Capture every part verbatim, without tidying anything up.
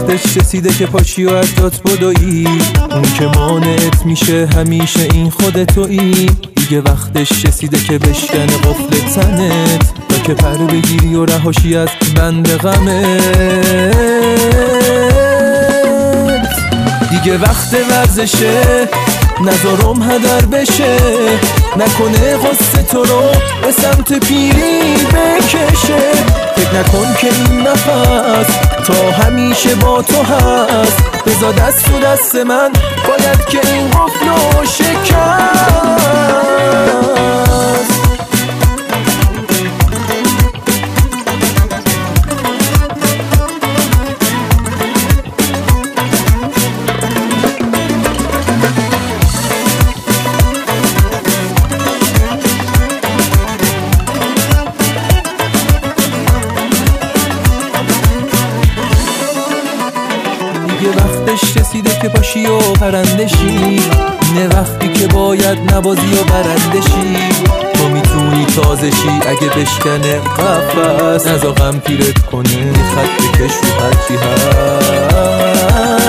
وقتش رسیده که پاشی و از جات بدوی، اون که مانعت میشه همیشه این خود تویی. دیگه وقتش رسیده که بشکنه قفل تنت تا که پر بگیری و رهاشی از بند غمت. دیگه وقت ورزشه نذارم هدر بشه، نکنه غصه تو رو به سمت پیری بکشه. فکر نکن که این نفس تا همیشه با تو هست، بذار دست تو دست من باید که این قفلو شکست. دیگه وقتش رسیده که پاشی و پرندشی، اینه وقتی که باید نبازی و برندشی. تو میتونی تازشی اگه بشکنه قفس، نزا غم پیرت کنه خط بکش رو هرچی هست.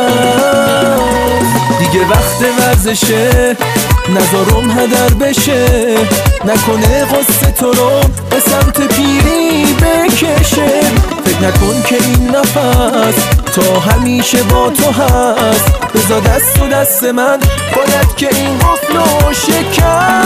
دیگه وقت ورزشه نذارم هدر بشه، نکنه غصه تو رو به سمت پیری بکشه. فکر نکن که این نفس تا همیشه با تو هست، بذار دست و دست من باید که این قفلو شکست.